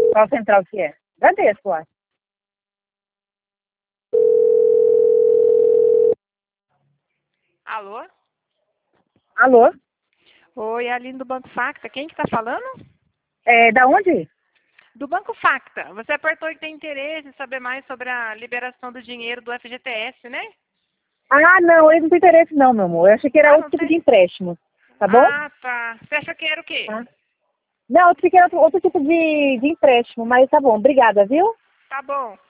Qual central que é? Bradesco, acho. Alô? Alô? Oi, é a Aline do Banco Facta. Quem que tá falando? Da onde? Do Banco Facta. Você apertou que tem interesse em saber mais sobre a liberação do dinheiro do FGTS, né? Ah, não, eu não tenho interesse não, meu amor. Eu achei que era Ah, outro não tipo de tem? empréstimo. Tá bom? Ah, tá. Você achou que era o quê? Tá. Não, eu achei que era outro tipo de empréstimo, mas tá bom. Obrigada, viu? Tá bom.